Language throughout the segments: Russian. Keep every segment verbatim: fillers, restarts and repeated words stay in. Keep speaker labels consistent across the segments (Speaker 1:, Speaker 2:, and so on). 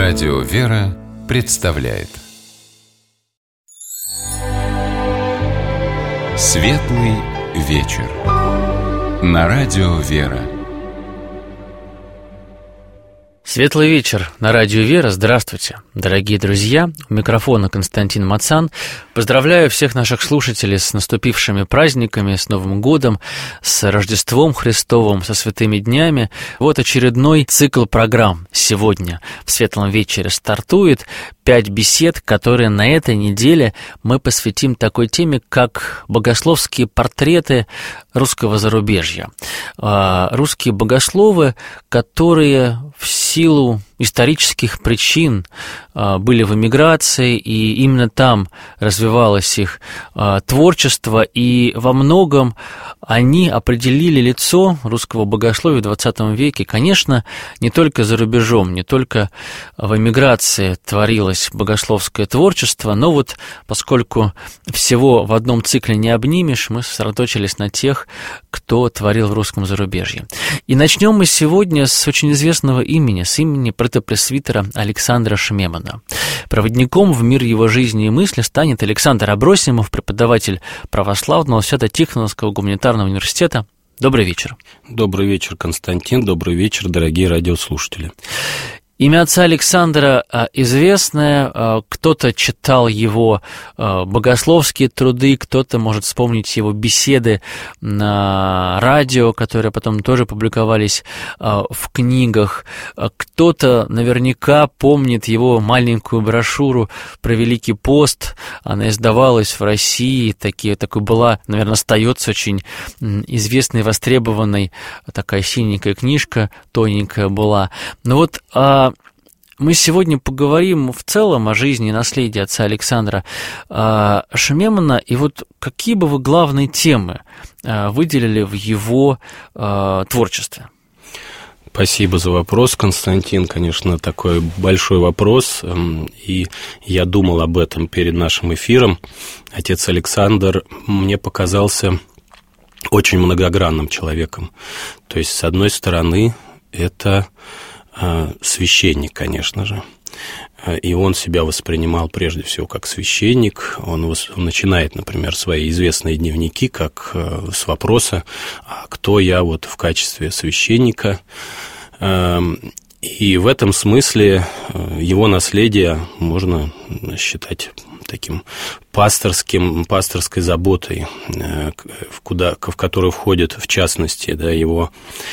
Speaker 1: Радио «Вера» представляет Светлый вечер на Радио «Вера».
Speaker 2: Светлый вечер на Радио «Вера». Здравствуйте, дорогие друзья. У микрофона Константин Мацан. Поздравляю всех наших слушателей с наступившими праздниками, с Новым годом, с Рождеством Христовым, со святыми днями. Вот очередной цикл программ сегодня в Светлом вечере стартует. Пять бесед, которые на этой неделе мы посвятим такой теме, как богословские портреты русского зарубежья. Русские богословы, которые в силу исторических причин были в эмиграции, и именно там развивалось их творчество, и во многом они определили лицо русского богословия в двадцатом веке. Конечно, не только за рубежом, не только в эмиграции творилось богословское творчество, но вот поскольку всего в одном цикле не обнимешь, мы сосредоточились на тех, кто творил в русском зарубежье. И начнем мы сегодня с очень известного имени, с имени протопресвитера Александра Шмемана. Проводником в мир его жизни и мысли станет Александр Абросимов, преподаватель православного Свято-Тихоновского гуманитарного университета. Добрый вечер.
Speaker 3: Добрый вечер, Константин. Добрый вечер, дорогие радиослушатели.
Speaker 2: Имя отца Александра известное, кто-то читал его богословские труды, кто-то может вспомнить его беседы на радио, которые потом тоже публиковались в книгах, кто-то наверняка помнит его маленькую брошюру про Великий пост, она издавалась в России, такие, такой была, наверное, остается очень известной, востребованной, такая синенькая книжка, тоненькая была. Но вот мы сегодня поговорим в целом о жизни и наследии отца Александра Шмемана, и вот какие бы вы главные темы выделили в его творчестве?
Speaker 3: Спасибо за вопрос, Константин. Конечно, такой большой вопрос, и я думал об этом перед нашим эфиром. Отец Александр мне показался очень многогранным человеком. То есть, с одной стороны, это священник, конечно же, и он себя воспринимал прежде всего как священник. Он, он начинает, например, свои известные дневники как с вопроса, а кто я вот в качестве священника. И в этом смысле его наследие можно считать таким пасторским, пасторской заботой, в, куда, в которую входит, в частности, да, его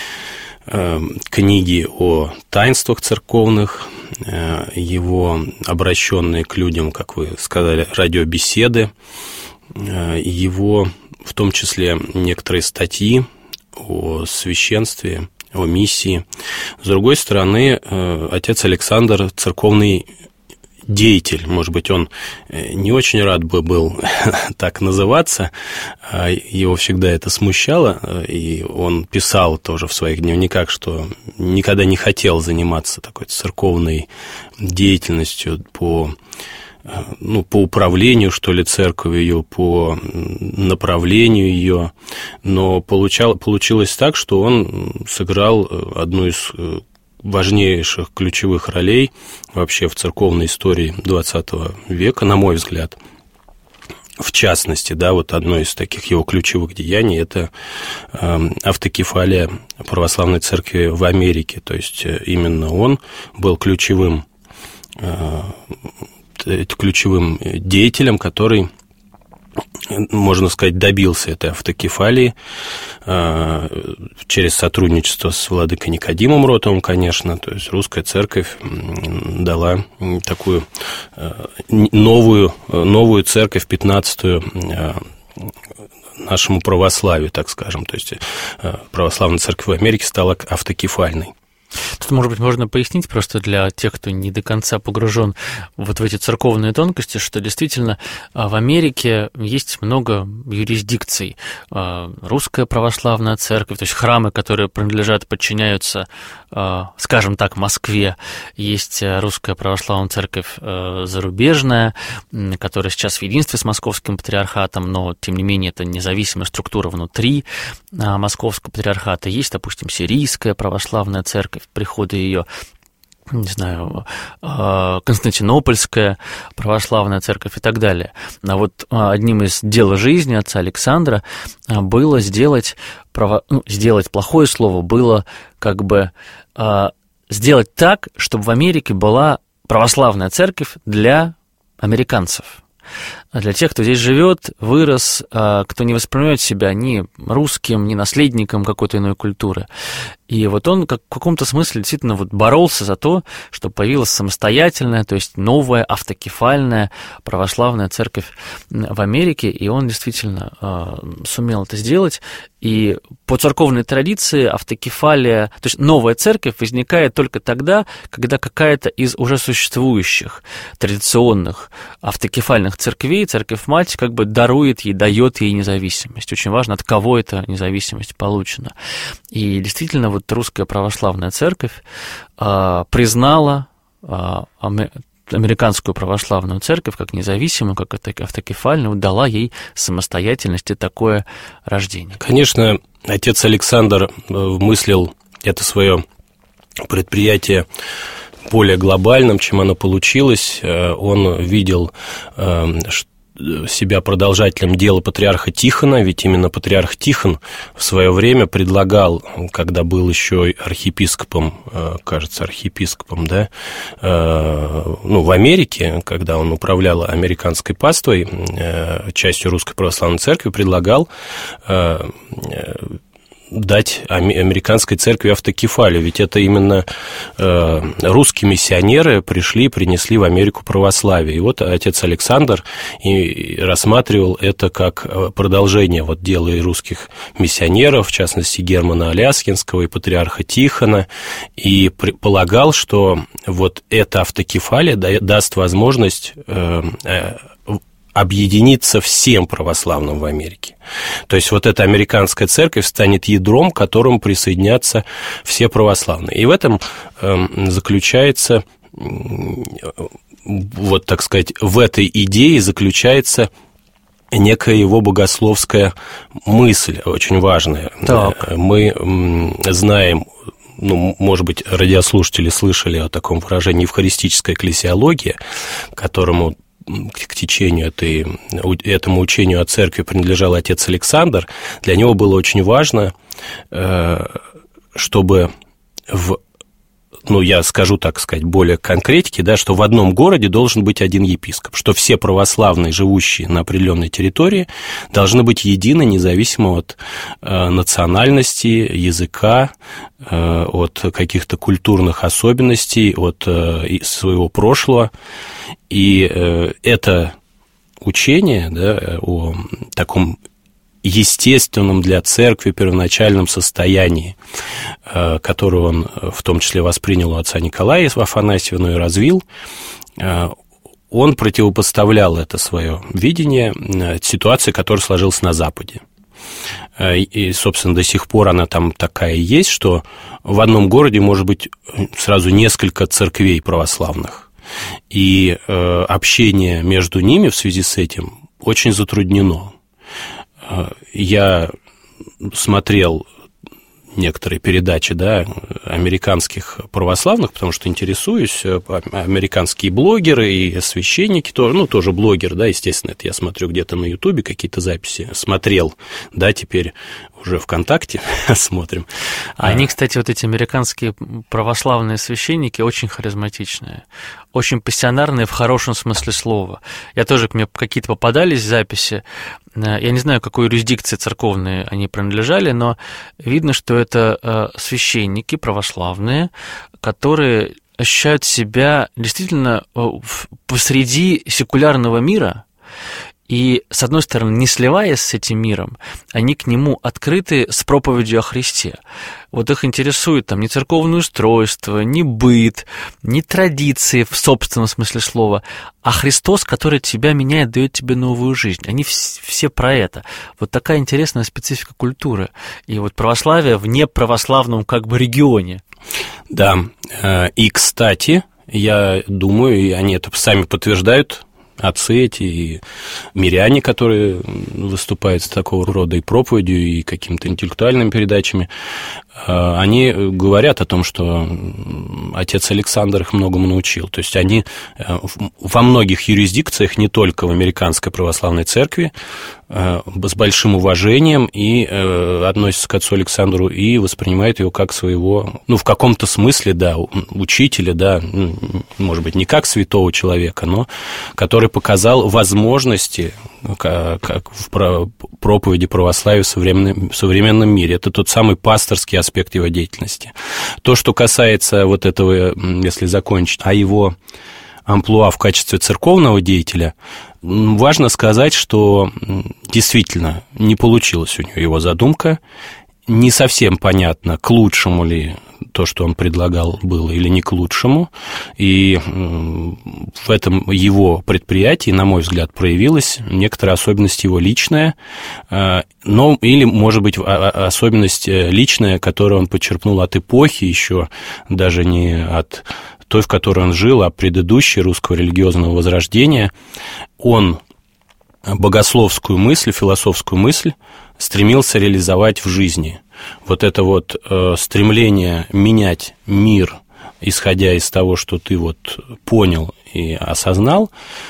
Speaker 3: книги о таинствах церковных, его обращенные к людям, как вы сказали, радиобеседы, его, в том числе, некоторые статьи о священстве, о миссии. С другой стороны, отец Александр церковный деятель, может быть, он не очень рад бы был так называться, его всегда это смущало, и он писал тоже в своих дневниках, что никогда не хотел заниматься такой церковной деятельностью по, ну, по управлению, что ли, церковью ее, по направлению ее, но получал, получилось так, что он сыграл одну из важнейших ключевых ролей вообще в церковной истории двадцатого века, на мой взгляд. В частности, да, вот одно из таких его ключевых деяний – это автокефалия православной церкви в Америке. То есть именно он был ключевым, ключевым деятелем, который, можно сказать, добился этой автокефалии через сотрудничество с владыкой Никодимом Ротовым, конечно. То есть русская церковь дала такую новую, новую церковь, пятнадцатую, нашему православию, так скажем. То есть православная церковь в Америке стала автокефальной.
Speaker 2: Тут, может быть, можно пояснить просто для тех, кто не до конца погружен вот в эти церковные тонкости, что действительно в Америке есть много юрисдикций. Русская православная церковь, то есть храмы, которые принадлежат, подчиняются, скажем так, Москве. Есть русская православная церковь зарубежная, которая сейчас в единстве с московским патриархатом, но, тем не менее, это независимая структура внутри московского патриархата. Есть, допустим, сирийская православная церковь, приходы ее не знаю, Константинопольская православная церковь и так далее. А вот одним из дел жизни отца Александра было сделать, право, ну, сделать плохое слово, было как бы сделать так, чтобы в Америке была православная церковь для американцев. Для тех, кто здесь живет, вырос, кто не воспринимает себя ни русским, ни наследником какой-то иной культуры. И вот он как в каком-то смысле действительно вот боролся за то, чтобы появилась самостоятельная, то есть новая автокефальная православная церковь в Америке, и он действительно э, сумел это сделать. И по церковной традиции автокефалия, то есть новая церковь возникает только тогда, когда какая-то из уже существующих традиционных автокефальных церквей, церковь-мать, как бы дарует ей, дает ей независимость. Очень важно, от кого эта независимость получена. И действительно, вот русская православная церковь э, признала э, американскую православную церковь как независимую, как автокефальную, дала ей самостоятельность и такое рождение.
Speaker 3: Конечно, отец Александр мыслил это свое предприятие более глобальным, чем оно получилось. Он видел, что себя продолжателем дела патриарха Тихона, ведь именно патриарх Тихон в свое время предлагал, когда был еще архиепископом, кажется, архиепископом, да, ну, в Америке, когда он управлял американской паствой, частью Русской Православной Церкви, предлагал дать американской церкви автокефалию, ведь это именно э, русские миссионеры пришли, принесли в Америку православие. И вот отец Александр и рассматривал это как продолжение вот дела и русских миссионеров, в частности Германа Аляскинского и патриарха Тихона, и предполагал, что вот эта автокефалия даст возможность э, э, объединиться всем православным в Америке. То есть вот эта американская церковь станет ядром, к которому присоединятся все православные. И в этом э, заключается, вот так сказать, в этой идее заключается некая его богословская мысль, очень важная. Так. Мы знаем, ну, может быть, радиослушатели слышали о таком выражении евхаристическая экклесиология, которому к течению этой, этому учению о церкви принадлежал отец Александр. Для него было очень важно, чтобы в, ну, я скажу, так сказать, более конкретики, да, что в одном городе должен быть один епископ, что все православные, живущие на определенной территории, должны быть едины, независимо от национальности, языка, от каких-то культурных особенностей, от своего прошлого. И это учение, да, о таком естественном для церкви первоначальном состоянии, которое он в том числе воспринял у отца Николая Афанасьева, но и развил, он противопоставлял это свое видение ситуации, которая сложилась на Западе. И, собственно, до сих пор она там такая и есть, что в одном городе может быть сразу несколько церквей православных. И э, общение между ними в связи с этим очень затруднено. Я смотрел некоторые передачи, да, американских православных, потому что интересуюсь, американские блогеры и священники, тоже, ну, тоже блогер, да, естественно, это я смотрю где-то на Ютубе какие-то записи, смотрел, да, теперь уже ВКонтакте смотрим.
Speaker 2: Они, кстати, вот эти американские православные священники очень харизматичные, очень пассионарные в хорошем смысле слова. Я тоже, мне какие-то попадались записи, я не знаю, какой юрисдикции церковной они принадлежали, но видно, что это священники православные, которые ощущают себя действительно посреди секулярного мира, и, с одной стороны, не сливаясь с этим миром, они к нему открыты с проповедью о Христе. Вот их интересует там не церковное устройство, не быт, не традиции в собственном смысле слова, а Христос, который тебя меняет, дает тебе новую жизнь. Они все про это. Вот такая интересная специфика культуры. И вот православие в неправославном как бы регионе.
Speaker 3: Да, и, кстати, я думаю, и они это сами подтверждают, отцы эти, и миряне, которые выступают с такого рода и проповедью, и какими-то интеллектуальными передачами, они говорят о том, что отец Александр их многому научил. То есть они во многих юрисдикциях, не только в американской православной церкви, с большим уважением и относятся к отцу Александру и воспринимают его как своего, ну, в каком-то смысле, да, учителя, да, может быть, не как святого человека, но который показал возможности, как в проповеди православия в современном, в современном мире. Это тот самый пасторский аспект его деятельности. То, что касается вот этого, если закончить, о его амплуа в качестве церковного деятеля, важно сказать, что действительно не получилась у него его задумка. Не совсем понятно, к лучшему ли то, что он предлагал, было или не к лучшему. И в этом его предприятии, на мой взгляд, проявилась некоторая особенность его личная, но, или, может быть, особенность личная, которую он почерпнул от эпохи еще, даже не от той, в которой он жил, а предыдущей русского религиозного возрождения. Он богословскую мысль, философскую мысль стремился реализовать в жизни. Вот это вот э, стремление менять мир, исходя из того, что ты вот понял и осознал,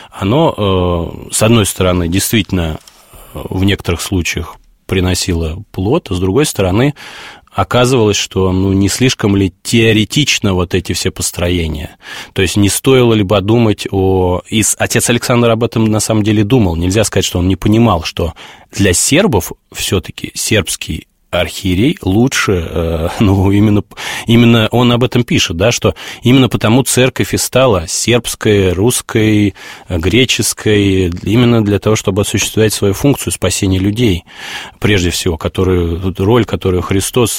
Speaker 3: оно, э, с одной стороны, действительно в некоторых случаях приносило плод, а с другой стороны, оказывалось, что ну, не слишком ли теоретично вот эти все построения. То есть не стоило ли подумать о... И отец Александр об этом на самом деле думал. Нельзя сказать, что он не понимал, что для сербов все-таки сербский архиерей лучше, ну, именно, именно он об этом пишет, да, что именно потому церковь и стала сербской, русской, греческой, именно для того, чтобы осуществлять свою функцию спасения людей, прежде всего, которую, роль, которую Христос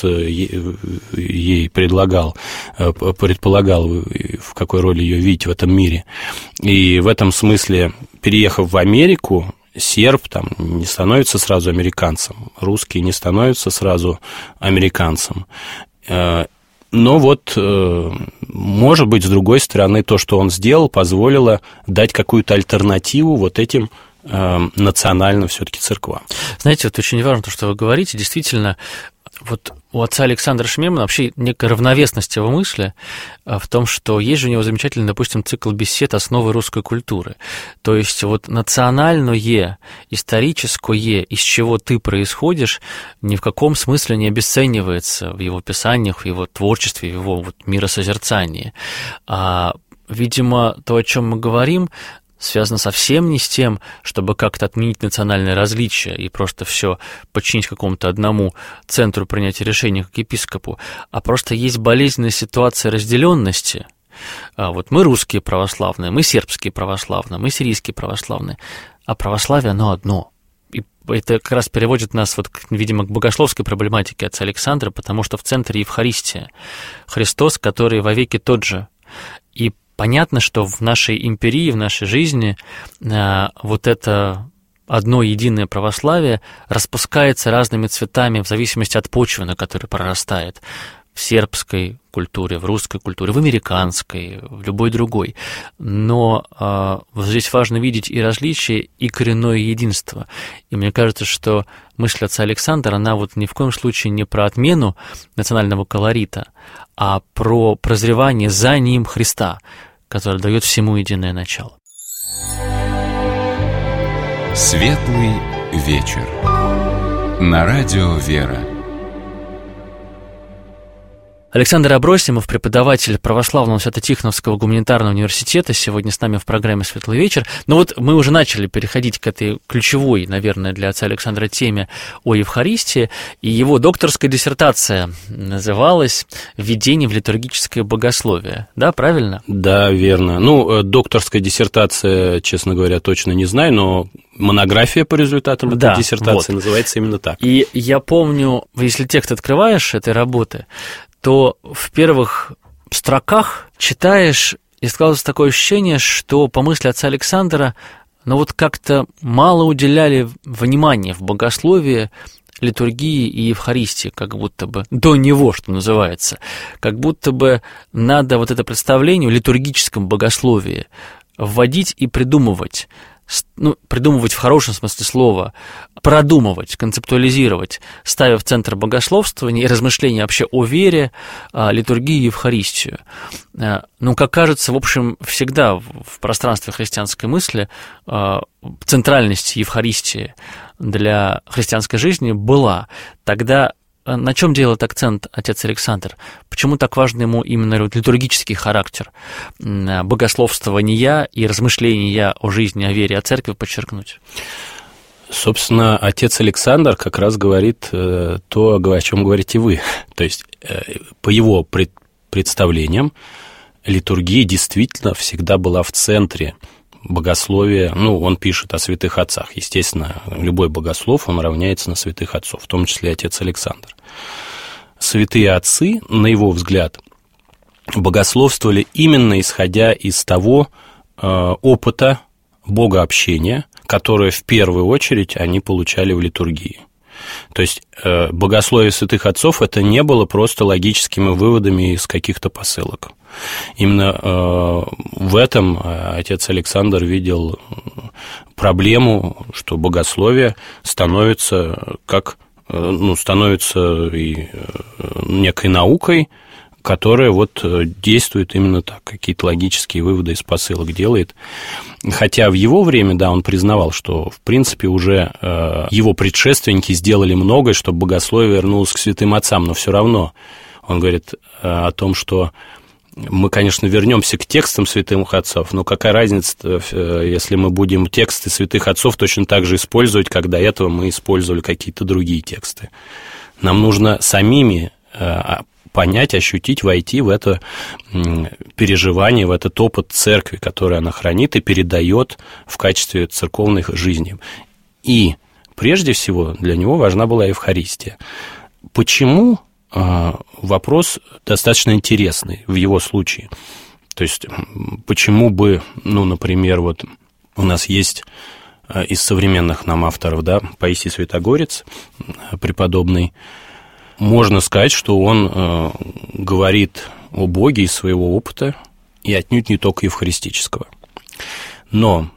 Speaker 3: ей предлагал, предполагал, в какой роли ее видеть в этом мире. И в этом смысле, переехав в Америку, серб там не становится сразу американцем, русский не становится сразу американцем. Но вот, может быть, с другой стороны, то, что он сделал, позволило дать какую-то альтернативу вот этим национальным все-таки церквам.
Speaker 2: Знаете, вот очень важно то, что вы говорите, действительно, вот у отца Александра Шмемана вообще некая равновесность его мысли в том, что есть же у него замечательный, допустим, цикл бесед «Основы русской культуры». То есть вот национальное, историческое, из чего ты происходишь, ни в каком смысле не обесценивается в его писаниях, в его творчестве, в его вот миросозерцании. А, видимо, то, о чем мы говорим, связано совсем не с тем, чтобы как-то отменить национальное различие и просто все подчинить какому-то одному центру принятия решений, как епископу, а просто есть болезненная ситуация разделенности. Вот мы русские православные, мы сербские православные, мы сирийские православные, а православие оно одно. И это как раз переводит нас, вот, видимо, к богословской проблематике отца Александра, потому что в центре Евхаристия. Христос, который вовеки тот же. И понятно, что в нашей империи, в нашей жизни э, вот это одно единое православие распускается разными цветами в зависимости от почвы, на которой прорастает. В сербской культуре, в русской культуре, в американской, в любой другой. Но э, вот здесь важно видеть и различия, и коренное единство. И мне кажется, что мысль отца Александра, она вот ни в коем случае не про отмену национального колорита, а про прозревание за ним Христа, который дает всему единое начало.
Speaker 1: Светлый вечер. На радио «Вера».
Speaker 2: Александр Абросимов, преподаватель православного Свято-Тихоновского гуманитарного университета, сегодня с нами в программе «Светлый вечер». Но вот мы уже начали переходить к этой ключевой, наверное, для отца Александра теме о Евхаристии, и его докторская диссертация называлась «Введение в литургическое богословие». Да, правильно?
Speaker 3: Да, верно. Ну, докторская диссертация, честно говоря, точно не знаю, но монография по результатам этой да, диссертации вот. Называется именно так.
Speaker 2: И я помню, если текст открываешь этой работы, то в первых строках читаешь, и складывается такое ощущение, что по мысли отца Александра, ну вот как-то мало уделяли внимания в богословии, литургии и Евхаристии, как будто бы до него, что называется, как будто бы надо вот это представление о литургическом богословии вводить и придумывать, ну, придумывать в хорошем смысле слова, продумывать, концептуализировать, ставя в центр богословствования и размышления вообще о вере, литургии и Евхаристию. Ну, как кажется, в общем, всегда в пространстве христианской мысли центральность Евхаристии для христианской жизни была. Тогда на чем делает акцент отец Александр? Почему так важен ему именно литургический характер богословствования и размышления о жизни, о вере, о церкви подчеркнуть?
Speaker 3: Собственно, отец Александр как раз говорит то, о чем говорите вы. То есть, по его представлениям, литургия действительно всегда была в центре богословия. Ну, он пишет о святых отцах. Естественно, любой богослов, он равняется на святых отцов, в том числе отец Александр. Святые отцы, на его взгляд, богословствовали именно исходя из того э, опыта богообщения, которое в первую очередь они получали в литургии. То есть э, богословие святых отцов это не было просто логическими выводами из каких-то посылок. Именно э, в этом отец Александр видел проблему, что богословие становится как, ну, становится и некой наукой, которая вот действует именно так, какие-то логические выводы из посылок делает. Хотя в его время, да, он признавал, что, в принципе, уже его предшественники сделали многое, чтобы богословие вернулось к святым отцам, но все равно он говорит о том, что мы, конечно, вернемся к текстам святых отцов, но какая разница, если мы будем тексты святых отцов точно так же использовать, как до этого мы использовали какие-то другие тексты. Нам нужно самими понять, ощутить, войти в это переживание, в этот опыт церкви, который она хранит и передает в качестве церковной жизни. И прежде всего для него важна была Евхаристия. Почему? Вопрос достаточно интересный в его случае. То есть, почему бы, ну, например, вот у нас есть из современных нам авторов, да, Паисий Святогорец, преподобный, можно сказать, что он говорит о Боге из своего опыта и отнюдь не только евхаристического. Но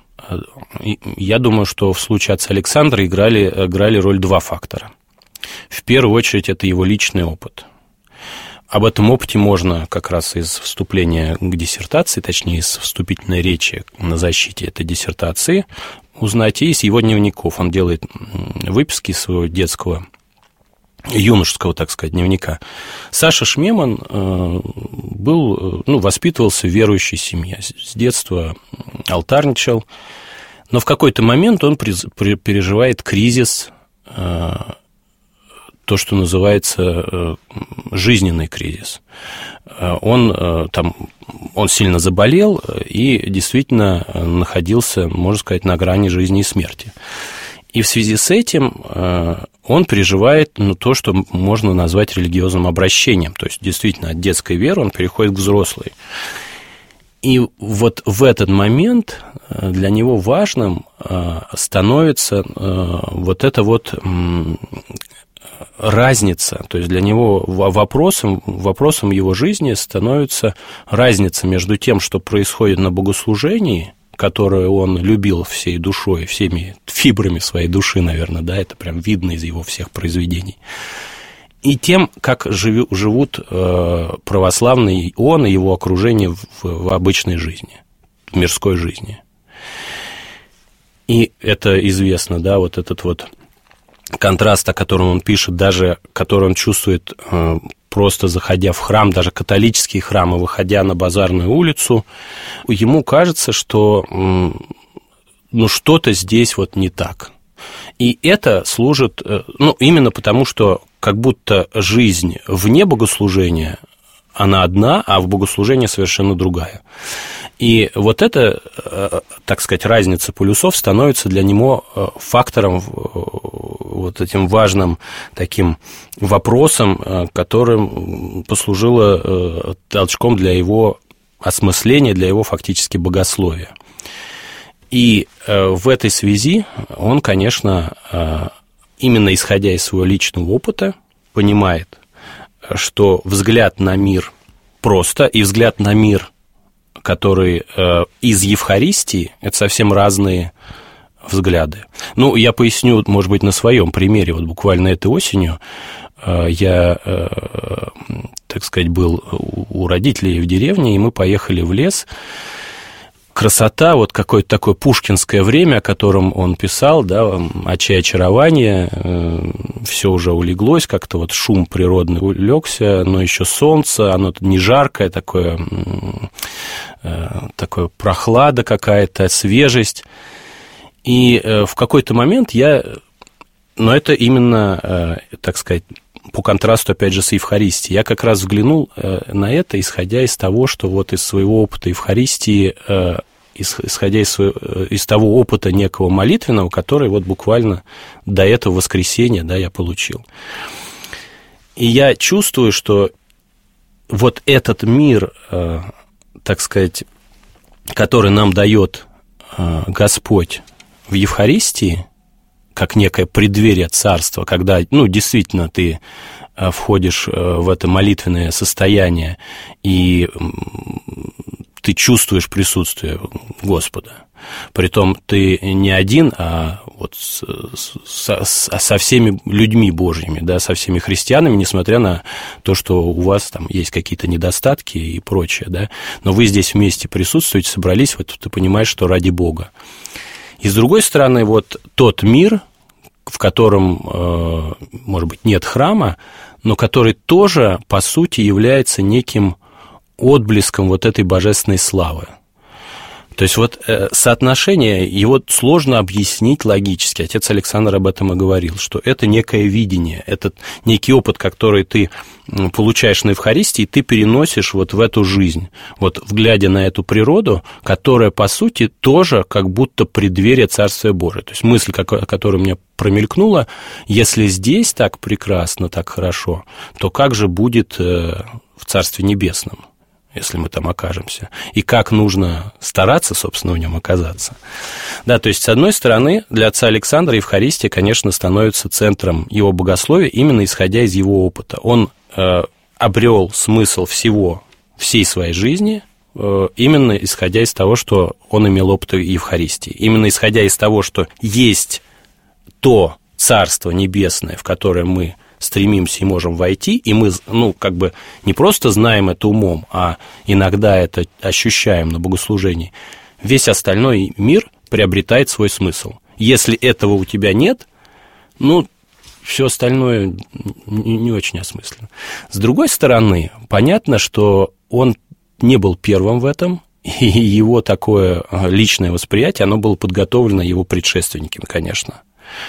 Speaker 3: я думаю, что в случае отца Александра играли, играли роль два фактора. В первую очередь, это его личный опыт. Об этом опыте можно как раз из вступления к диссертации, точнее, из вступительной речи на защите этой диссертации узнать, и из его дневников. Он делает выписки своего детского, юношеского, так сказать, дневника. Саша Шмеман был, ну, воспитывался в верующей семье. С детства алтарничал, но в какой-то момент он переживает кризис, то, что называется жизненный кризис. Он, там, он сильно заболел и действительно находился, можно сказать, на грани жизни и смерти. И в связи с этим он переживает, ну, то, что можно назвать религиозным обращением. То есть, действительно, от детской веры он переходит к взрослой. И вот в этот момент для него важным становится вот эта вот разница, то есть для него вопросом, вопросом его жизни становится разница между тем, что происходит на богослужении, которое он любил всей душой, всеми фибрами своей души, наверное, да, это прям видно из его всех произведений, и тем, как живут православные он и его окружение в обычной жизни, в мирской жизни. И это известно, да, вот этот вот контраст, о котором он пишет, даже который он чувствует, просто заходя в храм, даже католические храмы, выходя на Базарную улицу, ему кажется, что, ну, что-то здесь вот не так. И это служит, ну, именно потому, что как будто жизнь вне богослужения, она одна, а в богослужении совершенно другая. И вот эта, так сказать, разница полюсов становится для него фактором, вот этим важным таким вопросом, которым послужило толчком для его осмысления, для его фактически богословия. И в этой связи он, конечно, именно исходя из своего личного опыта, понимает, что взгляд на мир просто, и взгляд на мир который э, из Евхаристии, это совсем разные взгляды. Ну, я поясню, может быть, на своем примере. Вот буквально этой осенью э, я, э, так сказать, был у родителей в деревне, и мы поехали в лес. Красота, вот какое-то такое пушкинское время, о котором он писал, да, очи очарования, э, все уже улеглось, как-то вот шум природный улегся, но еще солнце, оно не жаркое, такое, э, такое прохлада какая-то, свежесть. И э, в какой-то момент я, но это именно, э, так сказать, по контрасту, опять же, с Евхаристией, я как раз взглянул э, на это, исходя из того, что вот из своего опыта Евхаристии, э, исходя из, своего, из того опыта некого молитвенного, который вот буквально до этого воскресенья, да, я получил. И я чувствую, что вот этот мир, э, так сказать, который нам дает э, Господь в Евхаристии, как некое преддверие царства, когда, ну, действительно, ты входишь в это молитвенное состояние, и ты чувствуешь присутствие Господа. Притом ты не один, а вот со, со всеми людьми Божьими, да, со всеми христианами, несмотря на то, что у вас там есть какие-то недостатки и прочее, да, но вы здесь вместе присутствуете, собрались, вот ты понимаешь, что ради Бога. И с другой стороны, вот тот мир, в котором, может быть, нет храма, но который тоже, по сути, является неким отблеском вот этой божественной славы. То есть вот соотношение, его сложно объяснить логически. Отец Александр об этом и говорил, что это некое видение, это некий опыт, который ты получаешь на Евхаристии, и ты переносишь вот в эту жизнь, вот глядя на эту природу, которая, по сути, тоже как будто преддверие Царствия Божия. То есть мысль, которая у меня промелькнула, если здесь так прекрасно, так хорошо, то как же будет в Царстве Небесном, если мы там окажемся, и как нужно стараться, собственно, в нем оказаться. Да, то есть, с одной стороны, для отца Александра Евхаристия, конечно, становится центром его богословия, именно исходя из его опыта. Он э, обрел смысл всего, всей своей жизни, э, именно исходя из того, что он имел опыт Евхаристии, именно исходя из того, что есть то Царство Небесное, в которое мы стремимся и можем войти, и мы, ну, как бы не просто знаем это умом, а иногда это ощущаем на богослужении, весь остальной мир приобретает свой смысл. Если этого у тебя нет, ну, все остальное не, не очень осмысленно. С другой стороны, понятно, что он не был первым в этом, и его такое личное восприятие, оно было подготовлено его предшественниками, конечно,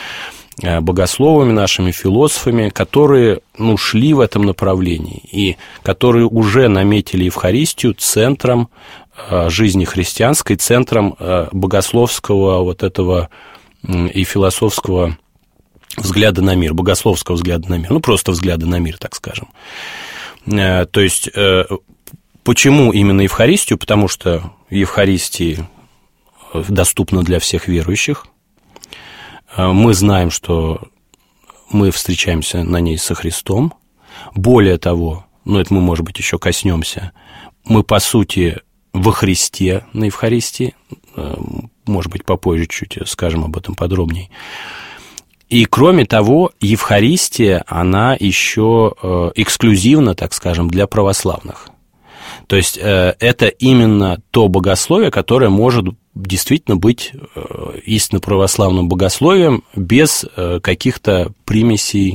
Speaker 3: богословами нашими, философами, которые, ну, шли в этом направлении и которые уже наметили Евхаристию центром жизни христианской, центром богословского вот этого и философского взгляда на мир, богословского взгляда на мир, ну, просто взгляда на мир, так скажем. То есть, почему именно Евхаристию? Потому что в Евхаристии доступно для всех верующих. Мы знаем, что мы встречаемся на ней со Христом. Более того, ну, это мы, может быть, еще коснемся, мы, по сути, во Христе на Евхаристии, может быть, попозже чуть скажем об этом подробнее. И, кроме того, Евхаристия, она еще эксклюзивна, так скажем, для православных. То есть, это именно то богословие, которое может действительно быть истинно православным богословием без каких-то примесей,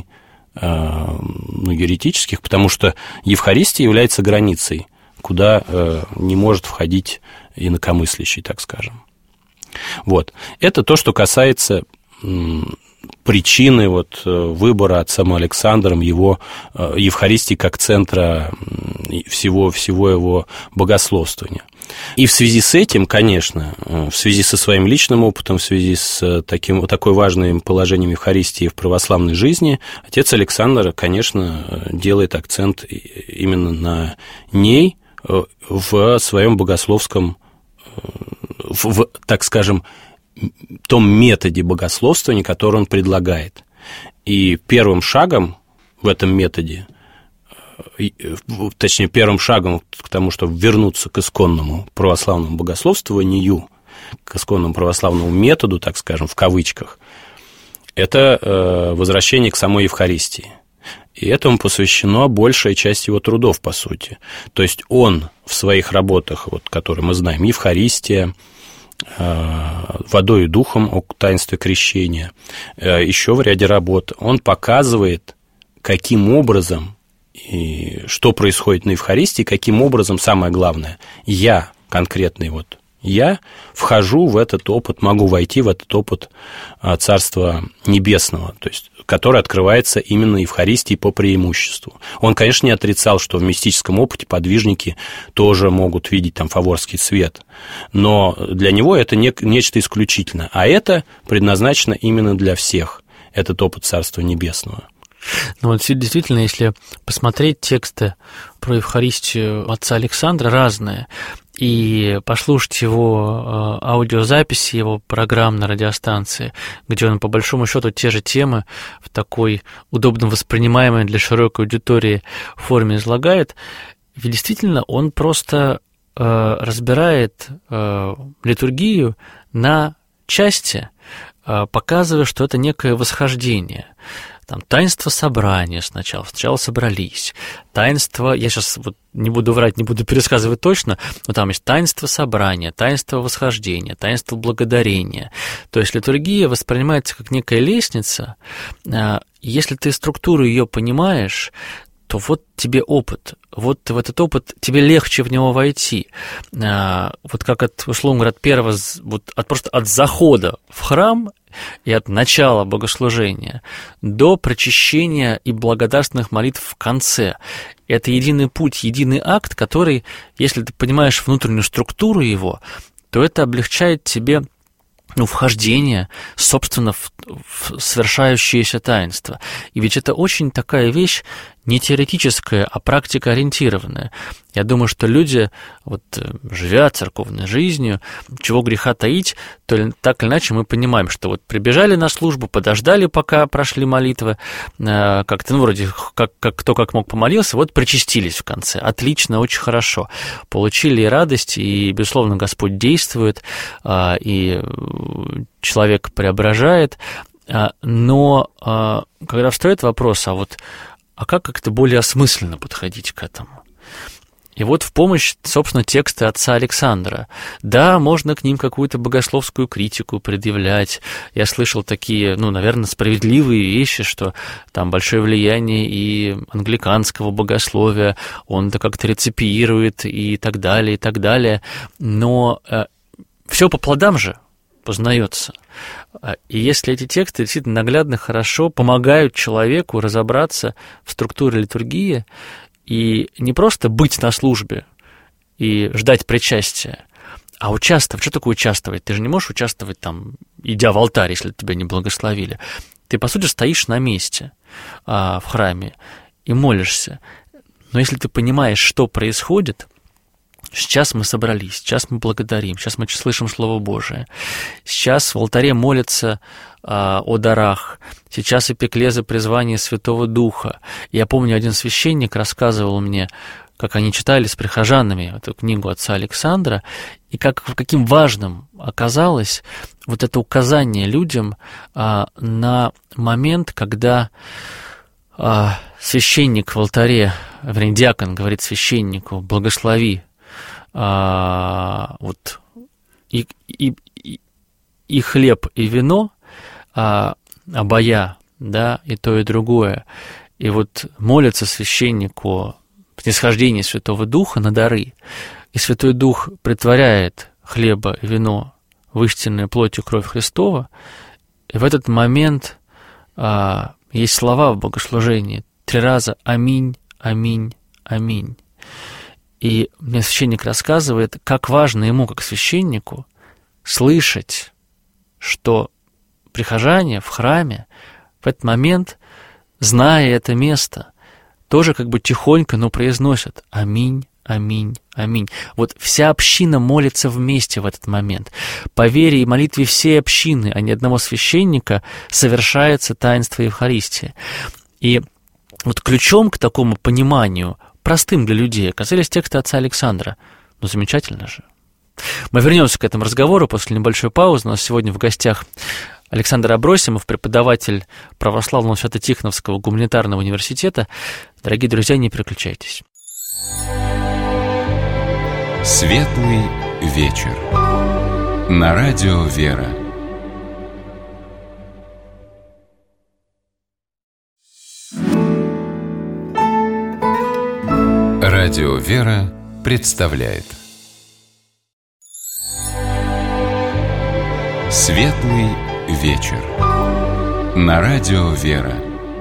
Speaker 3: ну, еретических, потому что Евхаристия является границей, куда не может входить инакомыслящий, так скажем. Вот. Это то, что касается причины вот выбора отцом Александром его Евхаристии как центра всего, всего его богословствования. И в связи с этим, конечно, в связи со своим личным опытом, в связи с таким, такой важным положением Евхаристии в православной жизни, отец Александр, конечно, делает акцент именно на ней в своем богословском, в, так скажем, том методе богословствования, который он предлагает. И первым шагом в этом методе точнее, первым шагом к тому, чтобы вернуться к исконному православному богословствованию, к исконному православному методу, так скажем, в кавычках, это возвращение к самой Евхаристии. И этому посвящена большая часть его трудов, по сути. То есть он в своих работах, вот, которые мы знаем, Евхаристия, водой и духом о таинстве крещения, еще в ряде работ, он показывает, каким образом и что происходит на Евхаристии, каким образом, самое главное, я, конкретный вот я, вхожу в этот опыт, могу войти в этот опыт Царства Небесного, то есть, который открывается именно Евхаристией по преимуществу. Он, конечно, не отрицал, что в мистическом опыте подвижники тоже могут видеть там фаворский свет, но для него это не, нечто исключительное, а это предназначено именно для всех, этот опыт Царства Небесного.
Speaker 2: Ну вот действительно, если посмотреть тексты про Евхаристию отца Александра, разные, и послушать его аудиозаписи, его программ на радиостанции, где он, по большому счету, те же темы в такой удобно воспринимаемой для широкой аудитории форме излагает, ведь действительно он просто разбирает литургию на части, показывая, что это некое восхождение. Там таинство собрания сначала, сначала собрались, таинство, я сейчас вот не буду врать, не буду пересказывать точно, но там есть таинство собрания, таинство восхождения, таинство благодарения. То есть литургия воспринимается как некая лестница, если ты структуру ее понимаешь, то вот тебе опыт, вот в этот опыт тебе легче в него войти. Вот как от, условно говоря, от первого, вот от, просто от захода в храм и от начала богослужения до причащения и благодарственных молитв в конце. Это единый путь, единый акт, который, если ты понимаешь внутреннюю структуру его, то это облегчает тебе ну, вхождение, собственно, в, в совершающееся таинство. И ведь это очень такая вещь не теоретическая, а практикоориентированная. Я думаю, что люди, вот, живя церковной жизнью, чего греха таить, то так или иначе мы понимаем, что вот прибежали на службу, подождали, пока прошли молитвы, как-то, ну, вроде, как, как, кто как мог помолился, вот причастились в конце. Отлично, очень хорошо. Получили и радость, и, безусловно, Господь действует, и человек преображает. Но когда встает вопрос, а вот а как как-то более осмысленно подходить к этому? И вот в помощь, собственно, тексты отца Александра. Да, можно к ним какую-то богословскую критику предъявлять. Я слышал такие, ну, наверное, справедливые вещи, что там большое влияние и англиканского богословия, он это как-то реципирует и так далее, и так далее. Но э, все по плодам же познается. И если эти тексты действительно наглядно хорошо помогают человеку разобраться в структуре литургии и не просто быть на службе и ждать причастия, а участвовать. Что такое участвовать? Ты же не можешь участвовать там, идя в алтарь, если тебя не благословили. Ты, по сути, стоишь на месте а, в храме и молишься. Но если ты понимаешь, что происходит, сейчас мы собрались, сейчас мы благодарим, сейчас мы слышим Слово Божие, сейчас в алтаре молятся а, о дарах, сейчас эпиклеза призвания Святого Духа. Я помню, один священник рассказывал мне, как они читали с прихожанами эту книгу отца Александра, и как, каким важным оказалось вот это указание людям а, на момент, когда а, священник в алтаре, вернее, диакон говорит священнику: благослови А, вот и, и, и, и хлеб, и вино, а, обоя, да, и то, и другое. И вот молятся священнику снисхождение Святого Духа на дары, и Святой Дух претворяет хлеба и вино в истинную плоть и кровь Христова, и в этот момент а, есть слова в богослужении три раза «Аминь, аминь, аминь». И мне священник рассказывает, как важно ему, как священнику, слышать, что прихожане в храме в этот момент, зная это место, тоже как бы тихонько, но произносят «Аминь, аминь, аминь». Вот вся община молится вместе в этот момент. По вере и молитве всей общины, а не одного священника, совершается таинство Евхаристии. И вот ключом к такому пониманию, простым для людей, оказались тексты отца Александра. Ну, замечательно же. Мы вернемся к этому разговору после небольшой паузы. У нас сегодня в гостях Александр Абросимов, преподаватель Православного Свято-Тихоновского гуманитарного университета. Дорогие друзья, не переключайтесь.
Speaker 1: Светлый вечер. На радио «Вера». Радио «Вера» представляет Светлый вечер. На радио «Вера».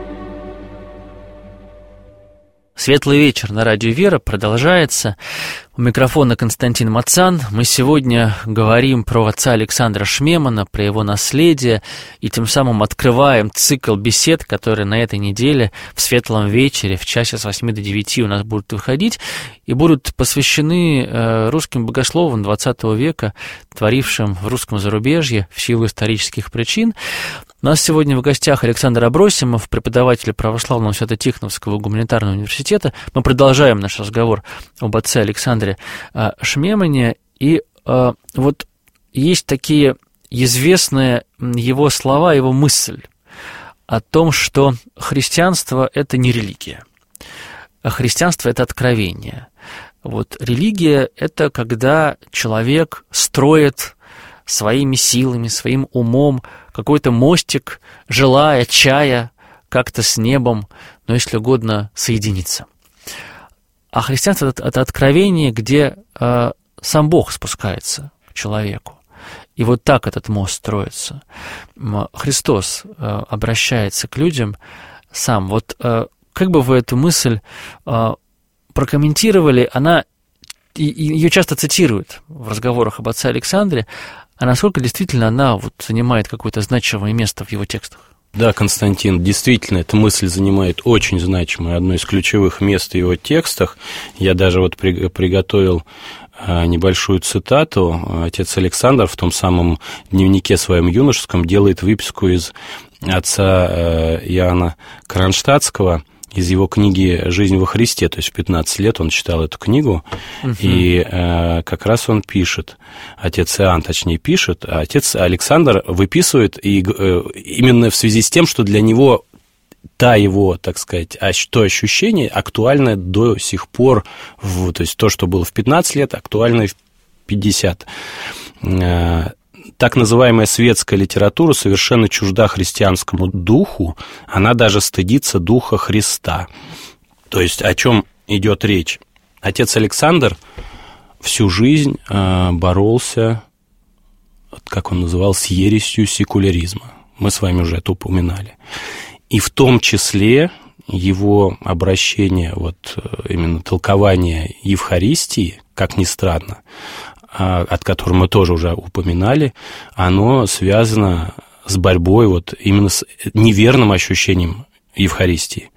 Speaker 2: Светлый вечер на радио «Вера» продолжается. У микрофона Константин Мацан. Мы сегодня говорим про отца Александра Шмемана, про его наследие, и тем самым открываем цикл бесед, которые на этой неделе в Светлом вечере в часе с восьми до девяти у нас будут выходить, и будут посвящены русским богословам двадцатого века, творившим в русском зарубежье в силу исторических причин. У нас сегодня в гостях Александр Абросимов, преподаватель Православного Свято-Тихоновского гуманитарного университета. Мы продолжаем наш разговор об отце Александре Шмемане. И э, вот есть такие известные его слова, его мысль о том, что христианство – это не религия, а христианство – это откровение. Вот религия – это когда человек строит своими силами, своим умом какой-то мостик, желая, чая как-то с небом, но, если угодно, соединиться. А христианство – это, это откровение, где э, сам Бог спускается к человеку. И вот так этот мост строится. Христос э, обращается к людям сам. Вот э, как бы вы эту мысль э, прокомментировали? Она, и, и ее часто цитируют в разговорах об отце Александре. А насколько действительно она вот занимает какое-то значимое место в его текстах?
Speaker 3: Да, Константин, действительно, эта мысль занимает очень значимое, одно из ключевых мест в его текстах. Я даже вот при, приготовил небольшую цитату. Отец Александр в том самом дневнике своем юношеском делает выписку из отца Иоанна Кронштадтского, из его книги «Жизнь во Христе», то есть в пятнадцать лет он читал эту книгу, uh-huh. и э, как раз он пишет, отец Иоанн, точнее, пишет, а отец Александр выписывает, и э, именно в связи с тем, что для него та его, так сказать, то ощущение актуальное до сих пор, в, то есть то, что было в пятнадцать лет, актуально в пятьдесят. Э, Так называемая светская литература совершенно чужда христианскому духу, она даже стыдится духа Христа. То есть о чем идет речь? Отец Александр всю жизнь боролся, как он называл, с ересью секуляризма. Мы с вами уже это упоминали. И в том числе его обращение, вот именно толкование Евхаристии, как ни странно, от которого мы тоже уже упоминали, оно связано с борьбой вот именно с неверным ощущением Евхаристии.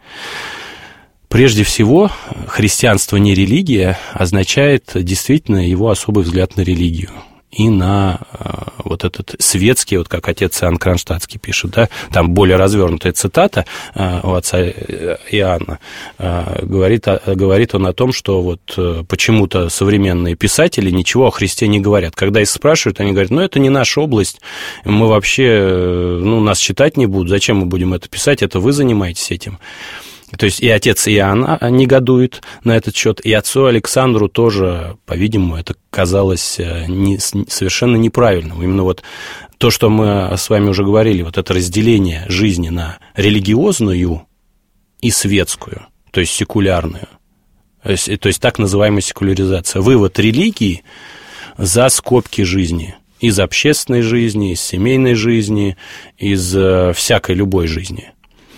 Speaker 3: Прежде всего, христианство не религия означает действительно его особый взгляд на религию и на вот этот светский, вот как отец Иоанн Кронштадтский пишет, да, там более развернутая цитата у отца Иоанна, говорит, говорит он о том, что вот почему-то современные писатели ничего о Христе не говорят. Когда их спрашивают, они говорят, ну, это не наша область, мы вообще, ну, нас читать не будут, зачем мы будем это писать, это вы занимаетесь этим. То есть и отец Иоанн негодует на этот счет, и отцу Александру тоже, по-видимому, это казалось не, совершенно неправильным. Именно вот то, что мы с вами уже говорили, вот это разделение жизни на религиозную и светскую, то есть секулярную, то есть, то есть так называемая секуляризация, вывод религии за скобки жизни, из общественной жизни, из семейной жизни, из всякой любой жизни.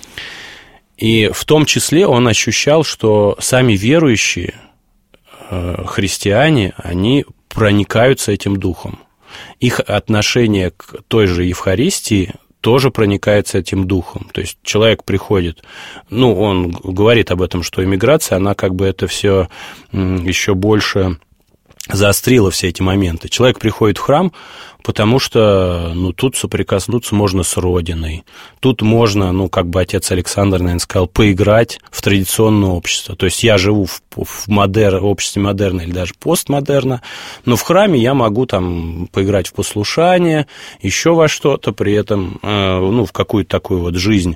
Speaker 3: И в том числе он ощущал, что сами верующие э, христиане, они проникаются этим духом. Их отношение к той же Евхаристии тоже проникается этим духом. То есть человек приходит, ну, он говорит об этом, что эмиграция, она как бы это все еще больше заострило все эти моменты. Человек приходит в храм, потому что, ну, тут соприкоснуться можно с Родиной. Тут можно, ну, как бы отец Александр, наверное, сказал, поиграть в традиционное общество. То есть я живу в, в модер, обществе модерна или даже постмодерна, но в храме я могу там поиграть в послушание, еще во что-то, при этом, э, ну, в какую-то такую вот жизнь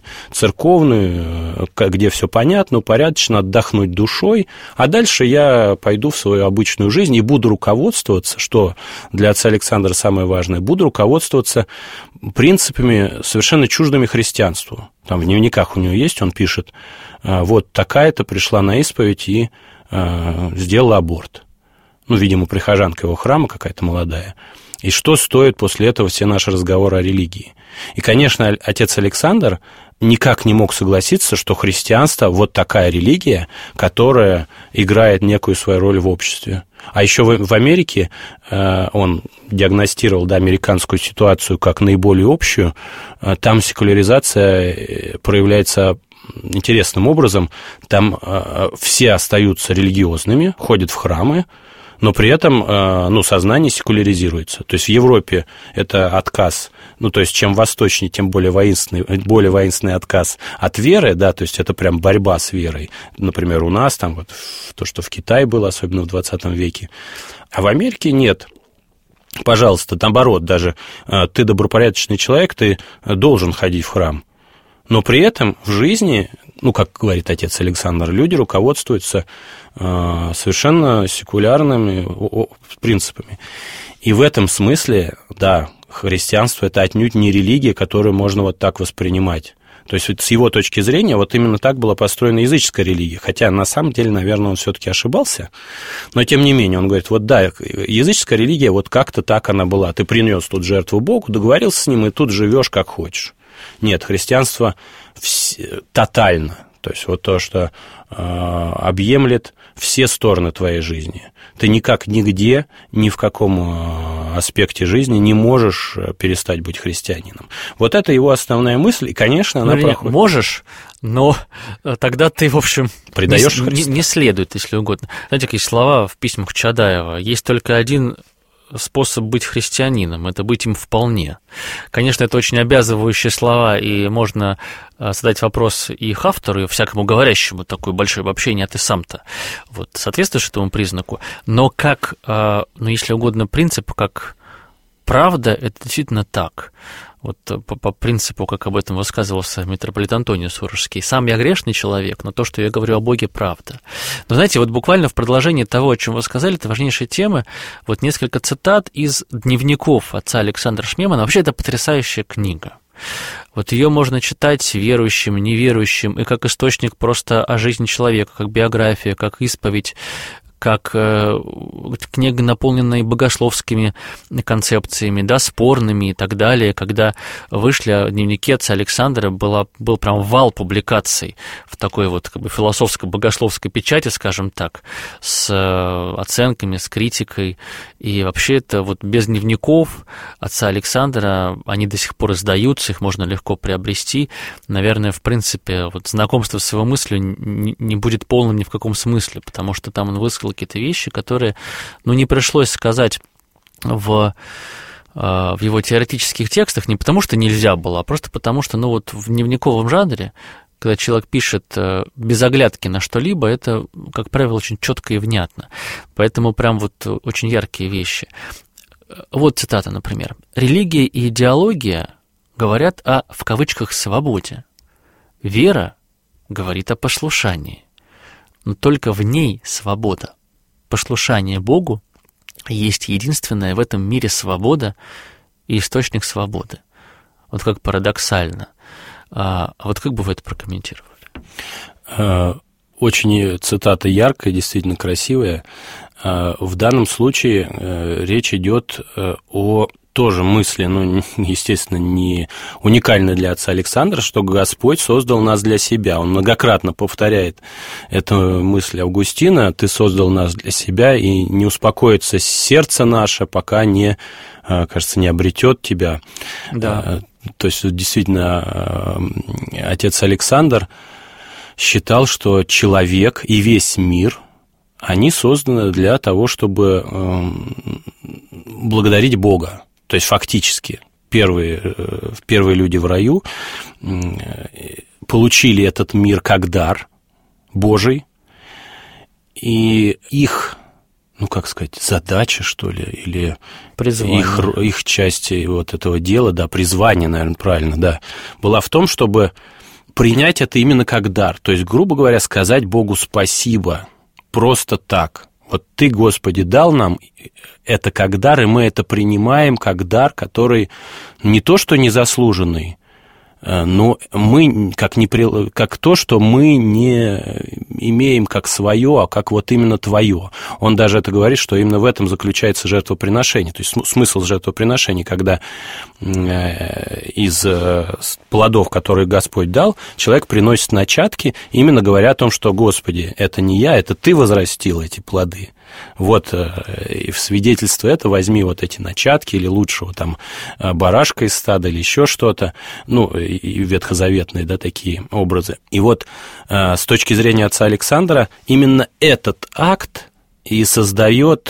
Speaker 3: церковную, э, где все понятно, упорядочено, отдохнуть душой, а дальше я пойду в свою обычную жизнь и буду руководствоваться, что для отца Александра самое важное, важное, буду руководствоваться принципами, совершенно чуждыми христианству. Там в дневниках у него есть, он пишет, вот такая-то пришла на исповедь и э, сделала аборт. Ну, видимо, прихожанка его храма какая-то молодая. И что стоит после этого все наши разговоры о религии? И, конечно, отец Александр никак не мог согласиться, что христианство вот такая религия, которая играет некую свою роль в обществе. А еще в Америке э, он диагностировал, да, американскую ситуацию как наиболее общую. Там секуляризация проявляется интересным образом. Там э, все остаются религиозными, ходят в храмы, но при этом, ну, сознание секуляризируется. То есть в Европе это отказ, ну, то есть чем восточнее, тем более воинственный, более воинственный отказ от веры, да, то есть это прям борьба с верой. Например, у нас там вот то, что в Китае было, особенно в двадцатом веке, а в Америке нет. Пожалуйста, наоборот, даже ты добропорядочный человек, ты должен ходить в храм. Но при этом в жизни, ну, как говорит отец Александр, люди руководствуются э, совершенно секулярными принципами. И в этом смысле, да, христианство – это отнюдь не религия, которую можно вот так воспринимать. То есть с его точки зрения вот именно так была построена языческая религия. Хотя на самом деле, наверное, он все-таки ошибался. Но тем не менее, он говорит, вот да, языческая религия, вот как-то так она была. Ты принес тут жертву Богу, договорился с ним, и тут живешь как хочешь. Нет, христианство вс- тотально, то есть вот то, что э, объемлет все стороны твоей жизни. Ты никак нигде, ни в каком э, аспекте жизни не можешь перестать быть христианином. Вот это его основная мысль, и, конечно, она
Speaker 2: ну,
Speaker 3: проходит.
Speaker 2: Можешь, но тогда ты, в общем,
Speaker 3: предаешь
Speaker 2: не,
Speaker 3: Христа.
Speaker 2: Не, не следует, если угодно. Знаете, какие слова в письмах Чадаева? Есть только один способ быть христианином, это быть им вполне. Конечно, это очень обязывающие слова, и можно задать вопрос их автору, и всякому говорящему такое большое обобщение, а ты сам-то вот, соответствуешь этому признаку, но как, ну, если угодно, принцип, как правда, это действительно так. Вот по, по принципу, как об этом высказывался митрополит Антоний Сурожский. Сам я грешный человек, но то, что я говорю о Боге, правда. Но знаете, вот буквально в продолжении того, о чем вы сказали, это важнейшие темы, вот несколько цитат из дневников отца Александра Шмемана. Вообще, это потрясающая книга. Вот ее можно читать верующим, неверующим, и как источник просто о жизни человека, как биография, как исповедь, как э, книга, наполненная богословскими концепциями, да, спорными и так далее. Когда вышли дневники отца Александра, была, был прям вал публикаций в такой вот как бы философско-богословской печати, скажем так, с э, оценками, с критикой. И вообще это вот без дневников отца Александра, они до сих пор издаются, их можно легко приобрести. Наверное, в принципе, вот знакомство с его мыслью не, не будет полным ни в каком смысле, потому что там он высказал какие-то вещи, которые, ну, не пришлось сказать в, в его теоретических текстах не потому, что нельзя было, а просто потому, что, ну, вот в дневниковом жанре, когда человек пишет без оглядки на что-либо, это, как правило, очень четко и внятно. Поэтому прям вот очень яркие вещи. Вот цитата, например. «Религия и идеология говорят о, в кавычках, свободе. Вера говорит о послушании. Но только в ней свобода. Послушание Богу есть единственная в этом мире свобода и источник свободы». Вот как парадоксально. А вот как бы вы это прокомментировали?
Speaker 3: Очень цитата яркая, действительно красивая. В данном случае речь идет о тоже мысли, ну, естественно, не уникально для отца Александра, что Господь создал нас для себя. Он многократно повторяет эту мысль Августина: «Ты создал нас для себя, и не успокоится сердце наше, пока не, кажется, не обретет тебя».
Speaker 2: Да.
Speaker 3: То есть, действительно, отец Александр считал, что человек и весь мир они созданы для того, чтобы э, благодарить Бога. То есть фактически первые, э, первые люди в раю э, получили этот мир как дар Божий, и их, ну, как сказать, задача, что ли, или их, их часть вот этого дела, да, призвание, наверное, правильно, да, была в том, чтобы принять это именно как дар. То есть, грубо говоря, сказать Богу спасибо просто так. Вот Ты, Господи, дал нам это как дар, и мы это принимаем как дар, который не то что незаслуженный, но мы как, не, как то, что мы не имеем как свое, а как вот именно твое. Он даже это говорит, что именно в этом заключается жертвоприношение. То есть смысл жертвоприношения, когда из плодов, которые Господь дал, человек приносит начатки, именно говоря о том, что, Господи, это не я, это Ты возрастил эти плоды. Вот, и в свидетельство это возьми вот эти начатки, или лучшего там барашка из стада, или еще что-то, ну, и ветхозаветные, да, такие образы. И вот с точки зрения отца Александра, именно этот акт и создает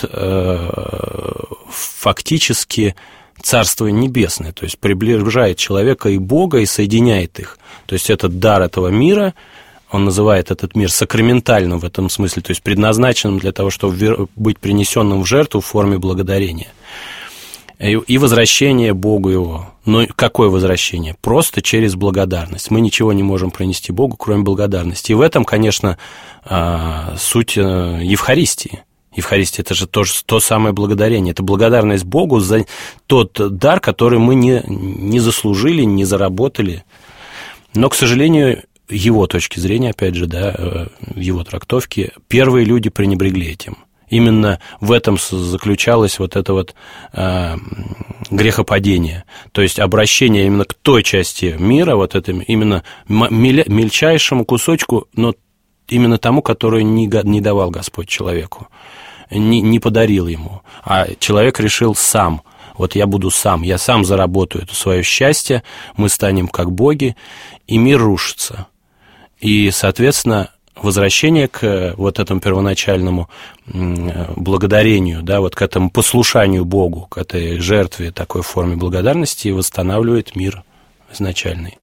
Speaker 3: фактически Царство Небесное, то есть приближает человека и Бога, и соединяет их. То есть этот дар этого мира, он называет этот мир сакраментальным в этом смысле, то есть предназначенным для того, чтобы быть принесенным в жертву в форме благодарения. И возвращение Богу его. Но какое возвращение? Просто через благодарность. Мы ничего не можем принести Богу, кроме благодарности. И в этом, конечно, суть Евхаристии. Евхаристия – это же то, то самое благодарение. Это благодарность Богу за тот дар, который мы не, не заслужили, не заработали. Но, к сожалению, его точки зрения, опять же, да, в его трактовке, первые люди пренебрегли этим. Именно в этом заключалось вот это вот э, грехопадение, то есть обращение именно к той части мира, вот этому именно мельчайшему кусочку, но именно тому, который не, не давал Господь человеку, не, не подарил ему, а человек решил сам. Вот я буду сам, я сам заработаю это свое счастье, мы станем как боги, и мир рушится. И, соответственно, возвращение к вот этому первоначальному благодарению, да, вот к этому послушанию Богу, к этой жертве, такой форме благодарности, восстанавливает мир изначальный.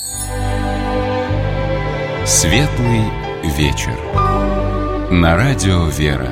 Speaker 1: Светлый вечер. На радио «Вера».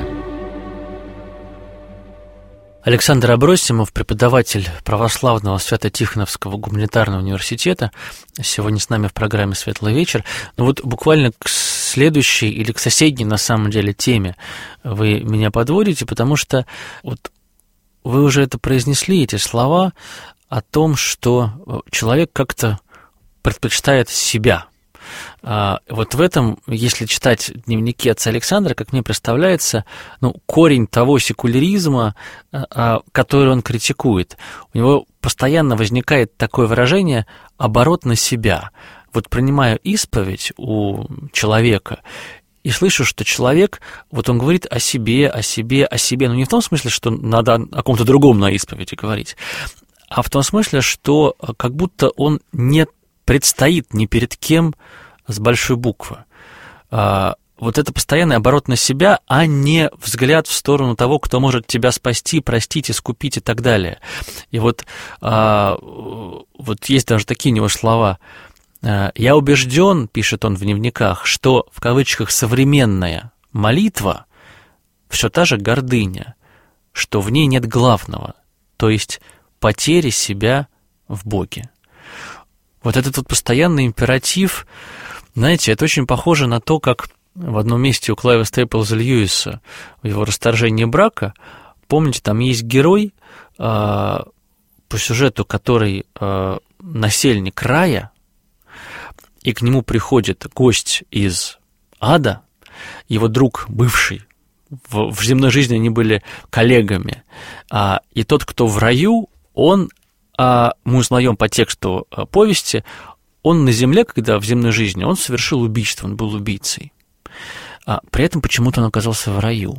Speaker 2: Александр Абросимов, преподаватель православного Свято-Тихоновского гуманитарного университета, сегодня с нами в программе «Светлый вечер». Ну вот буквально к следующей или к соседней, на самом деле, теме вы меня подводите, потому что вот вы уже это произнесли, эти слова о том, что человек как-то предпочитает себя. Вот в этом, если читать дневники отца Александра, как мне представляется, ну, корень того секуляризма, который он критикует. У него постоянно возникает такое выражение «оборот на себя». Вот принимаю исповедь у человека и слышу, что человек, вот он говорит о себе, о себе, о себе, но не в том смысле, что надо о ком-то другом на исповеди говорить, а в том смысле, что как будто он не предстоит ни перед кем с большой буквы. Вот это постоянный оборот на себя, а не взгляд в сторону того, кто может тебя спасти, простить, искупить и так далее. И вот, вот есть даже такие у него слова. «Я убежден, — пишет он в дневниках, — что, в кавычках, современная молитва все та же гордыня, что в ней нет главного, то есть потери себя в Боге». Вот этот вот постоянный императив, знаете, это очень похоже на то, как в одном месте у Клайва Стейплза Льюиса в его «Расторжении брака», помните, там есть герой, э, по сюжету, который э, насельник рая, и к нему приходит гость из ада, его друг бывший, в, в земной жизни они были коллегами, э, и тот, кто в раю, он... А мы узнаем по тексту повести, он на земле, когда в земной жизни, он совершил убийство, он был убийцей. А при этом почему-то он оказался в раю.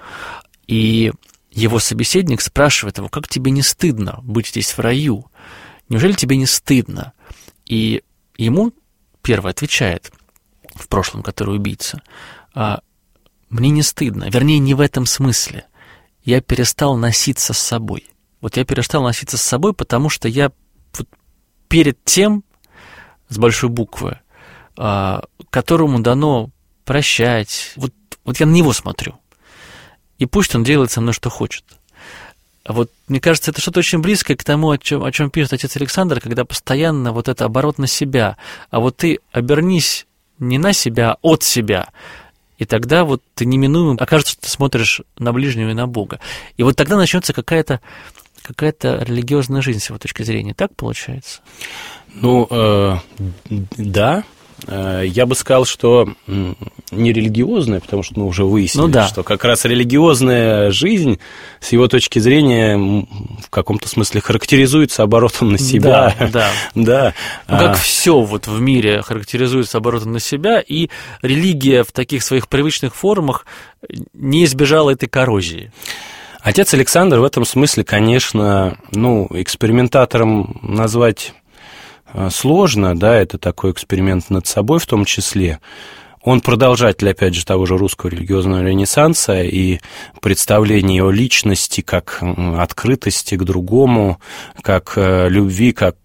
Speaker 2: И его собеседник спрашивает его: как тебе не стыдно быть здесь в раю? Неужели тебе не стыдно? И ему первый отвечает, в прошлом, который убийца: мне не стыдно, вернее, не в этом смысле. Я перестал носиться с собой. Вот я перестал носиться с собой, потому что я вот перед тем, с большой буквы, которому дано прощать, вот, вот я на него смотрю. И пусть он делает со мной, что хочет. А вот, мне кажется, это что-то очень близкое к тому, о чем, о чем пишет отец Александр, когда постоянно вот это оборот на себя. А вот ты обернись не на себя, а от себя. И тогда вот ты неминуемо окажется, что ты смотришь на ближнего и на Бога. И вот тогда начнется какая-то, какая-то религиозная жизнь с его точки зрения. Так получается?
Speaker 3: Ну, э, да. Я бы сказал, что не религиозная, потому что мы уже выяснили, ну, да. что как раз религиозная жизнь, с его точки зрения, в каком-то смысле характеризуется оборотом на себя.
Speaker 2: Да, да.
Speaker 3: да.
Speaker 2: Ну, как а... все вот в мире характеризуется оборотом на себя, и религия в таких своих привычных формах не избежала этой коррозии.
Speaker 3: Отец Александр в этом смысле, конечно, ну, экспериментатором назвать... сложно, да, это такой эксперимент над собой в том числе. Он продолжатель, опять же, того же русского религиозного ренессанса и представление о личности как открытости к другому, как любви, как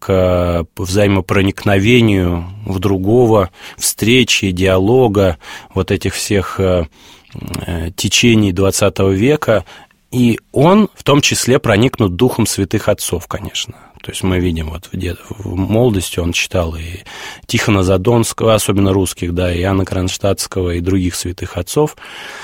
Speaker 3: взаимопроникновению в другого, встречи, диалога, вот этих всех течений двадцатого века. И он в том числе проникнут духом святых отцов, конечно. То есть мы видим, вот в молодости он читал и Тихона Задонского, особенно русских, да, и Иоанна Кронштадтского, и других святых отцов.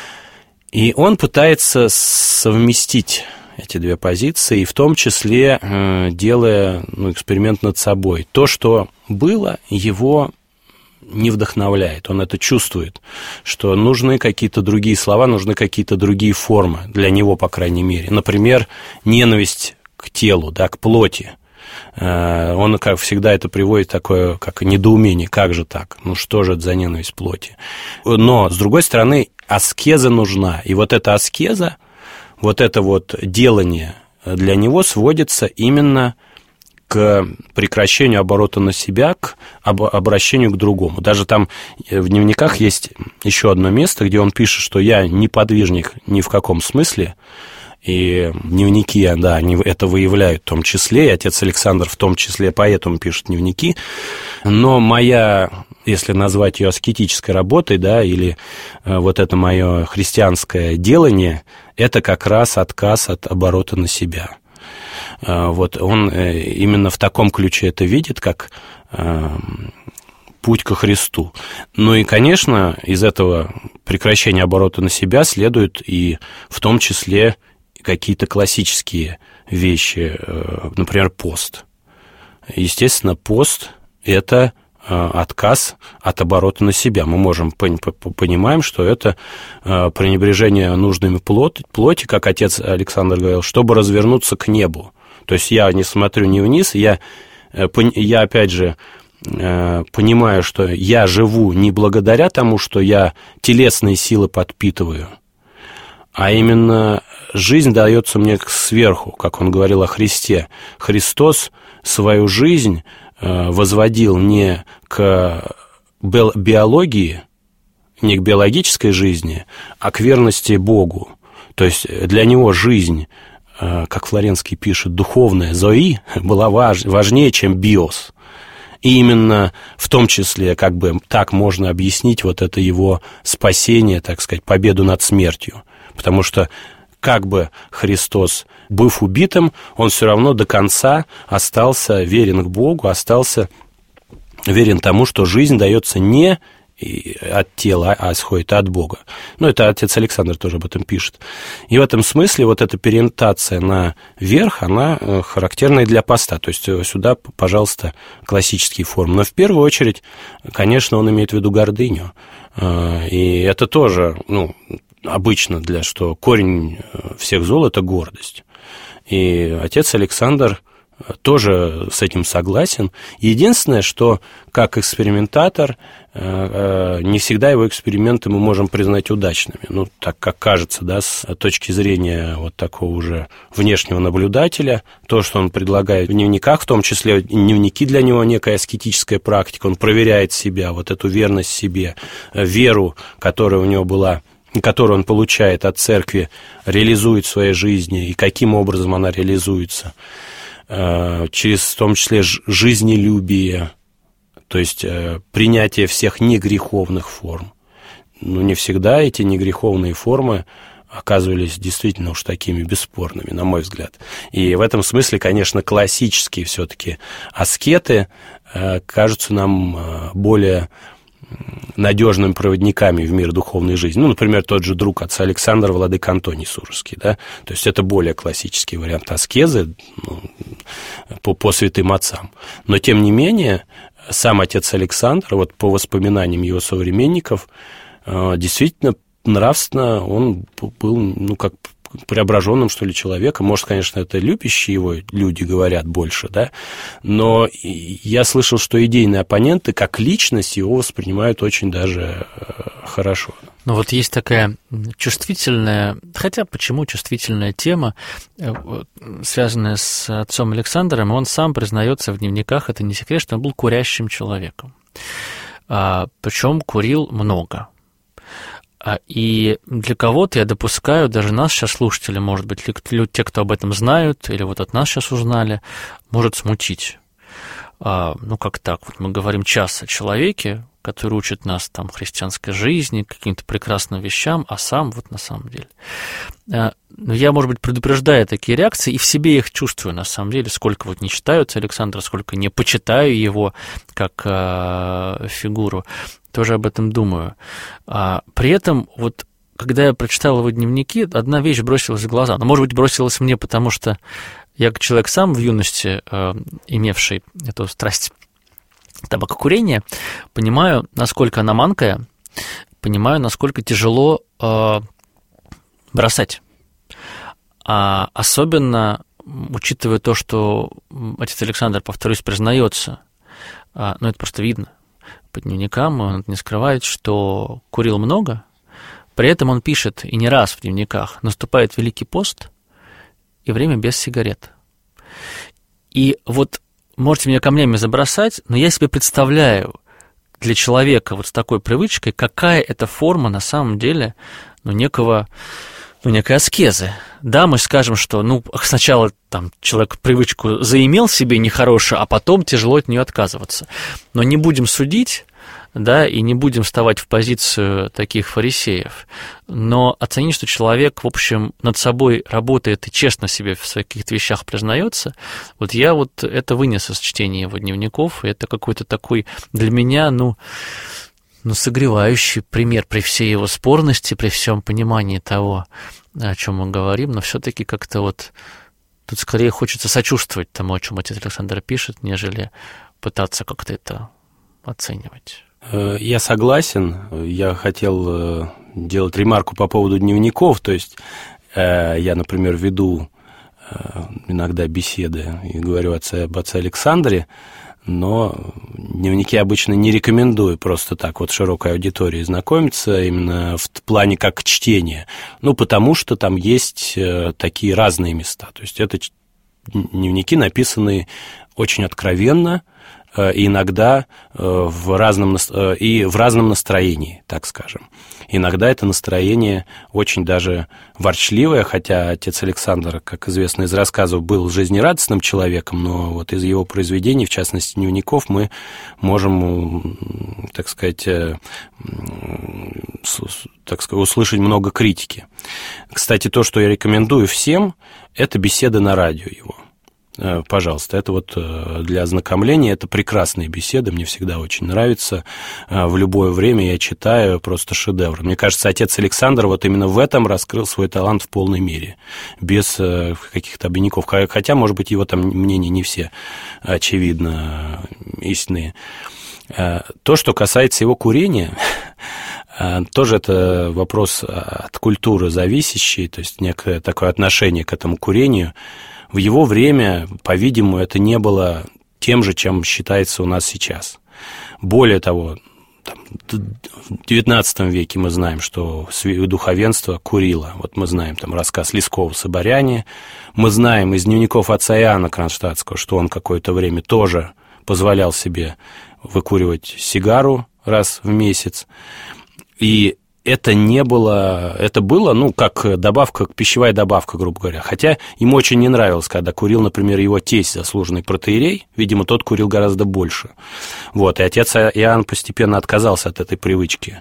Speaker 3: И он пытается совместить эти две позиции, и в том числе делая ну, эксперимент над собой. То, что было, его не вдохновляет, он это чувствует, что нужны какие-то другие слова, нужны какие-то другие формы, для него, по крайней мере. Например, ненависть к телу, да, к плоти. Он, как всегда, это приводит такое, как недоумение, как же так, ну что же это за ненависть к плоти. Но, с другой стороны, аскеза нужна, и вот эта аскеза, вот это вот делание для него сводится именно к прекращению оборота на себя, к обращению к другому. Даже там в дневниках есть еще одно место, где он пишет, что я не подвижник ни в каком смысле, и дневники, да, они это выявляют в том числе, и отец Александр в том числе поэтому пишет дневники, но моя, если назвать ее аскетической работой, да, или вот это мое христианское делание, это как раз отказ от оборота на себя. Вот он именно в таком ключе это видит, как путь ко Христу. Ну и, конечно, из этого прекращения оборота на себя следует и в том числе какие-то классические вещи, например, пост. Естественно, пост – это отказ от оборота на себя. Мы можем понимаем, что это пренебрежение нуждами плоти, плоти, как отец Александр говорил, чтобы развернуться к небу. То есть я не смотрю не вниз, я, я опять же понимаю, что я живу не благодаря тому, что я телесные силы подпитываю, а именно жизнь дается мне сверху, как он говорил о Христе. Христос свою жизнь возводил не к биологии, не к биологической жизни, а к верности Богу. То есть для него жизнь, как Флоренский пишет, духовная зои была важ, важнее, чем биос. И именно в том числе, как бы так можно объяснить вот это его спасение, так сказать, победу над смертью. Потому что как бы Христос, быв убитым, он все равно до конца остался верен к Богу, остался верен тому, что жизнь дается не от тела, а исходит от Бога. Ну, это отец Александр тоже об этом пишет. И в этом смысле вот эта переориентация наверх, она характерна и для поста. То есть сюда, пожалуйста, классические формы. Но в первую очередь, конечно, он имеет в виду гордыню. И это тоже, ну, обычно для что корень всех зол – это гордость. И отец Александр тоже с этим согласен. Единственное, что как экспериментатор не всегда его эксперименты мы можем признать удачными. Ну, так как кажется, да, с точки зрения вот такого уже внешнего наблюдателя, то, что он предлагает в дневниках, в том числе дневники для него некая аскетическая практика, он проверяет себя, вот эту верность себе, веру, которая у него была которую он получает от церкви, реализует в своей жизни, и каким образом она реализуется, через в том числе жизнелюбие, то есть принятие всех негреховных форм. Но не всегда эти негреховные формы оказывались действительно уж такими бесспорными, на мой взгляд. И в этом смысле, конечно, классические все-таки аскеты кажутся нам более надежными проводниками в мир духовной жизни. Ну, например, тот же друг отца Александра, владыка Антоний Суровский, да? То есть это более классический вариант аскезы, ну, по, по святым отцам. Но, тем не менее, сам отец Александр, вот по воспоминаниям его современников, действительно, нравственно он был, ну, как преображенным, что ли, человеком. Может, конечно, это любящие его люди говорят больше, да, но я слышал, что идейные оппоненты как личность его воспринимают очень даже хорошо.
Speaker 2: Ну, вот есть такая чувствительная, хотя почему чувствительная тема, связанная с отцом Александром, он сам признается в дневниках, это не секрет, что он был курящим человеком. Причем курил много. И для кого-то, я допускаю, даже нас сейчас, слушатели, может быть, те, кто об этом знают, или вот от нас сейчас узнали, может смутить. Ну, как так? Вот мы говорим час о человеке, который учит нас там христианской жизни, каким-то прекрасным вещам, а сам вот на самом деле. Но я, может быть, предупреждаю такие реакции, и в себе их чувствую, на самом деле, сколько вот не читаю отца Александра, сколько не почитаю его как фигуру, тоже об этом думаю. При этом вот когда я прочитал его дневники, одна вещь бросилась в глаза. Но, может быть, бросилась мне, потому что я, как человек сам в юности, э, имевший эту страсть табакокурения, понимаю, насколько она манкая, понимаю, насколько тяжело э, бросать. А особенно учитывая то, что отец Александр, повторюсь, признается, э, ну, это просто видно по дневникам, он не скрывает, что курил много. При этом он пишет, и не раз в дневниках, наступает Великий пост и время без сигарет. И вот можете меня камнями забросать, но я себе представляю для человека вот с такой привычкой, какая это форма на самом деле, ну, некого, ну, некой аскезы. Да, мы скажем, что, ну, сначала там человек привычку заимел себе нехорошую, а потом тяжело от нее отказываться. Но не будем судить, да, и не будем вставать в позицию таких фарисеев, но оценить, что человек, в общем, над собой работает и честно себе в каких-то вещах признается, вот я вот это вынес из чтения его дневников, и это какой-то такой для меня, ну, ну, согревающий пример при всей его спорности, при всем понимании того, о чем мы говорим, но все-таки как-то вот тут скорее хочется сочувствовать тому, о чем отец Александр пишет, нежели пытаться как-то это оценивать.
Speaker 3: Я согласен. Я хотел делать ремарку по поводу дневников. То есть я, например, веду иногда беседы и говорю об отце Александре, но дневники обычно не рекомендую просто так вот широкой аудитории знакомиться именно в плане как чтения. Ну, потому что там есть такие разные места. То есть это дневники, написанные очень откровенно, и иногда в разном, и в разном настроении, так скажем. Иногда это настроение очень даже ворчливое, хотя отец Александр, как известно из рассказов, был жизнерадостным человеком, но вот из его произведений, в частности, дневников, мы можем, так сказать, так сказать, услышать много критики. Кстати, то, что я рекомендую всем, это беседы на радио его. Пожалуйста, это вот для ознакомления, это прекрасные беседы, мне всегда очень нравится. В любое время я читаю, просто шедевр. Мне кажется, отец Александр вот именно в этом раскрыл свой талант в полной мере, без каких-то обиняков. Хотя, может быть, его там мнения не все, очевидно, истинные. То, что касается его курения, тоже это вопрос от культуры зависящий, то есть некое такое отношение к этому курению. В его время, по-видимому, это не было тем же, чем считается у нас сейчас. Более того, там, в девятнадцатом веке мы знаем, что духовенство курило. Вот мы знаем там рассказ Лескова-Соборяне. Мы знаем из дневников отца Иоанна Кронштадтского, что он какое-то время тоже позволял себе выкуривать сигару раз в месяц. И это не было, это было, ну, как добавка, пищевая добавка, грубо говоря. Хотя ему очень не нравилось, когда курил, например, его тесть, заслуженный протоиерей. Видимо, тот курил гораздо больше. Вот, и отец Иоанн постепенно отказался от этой привычки.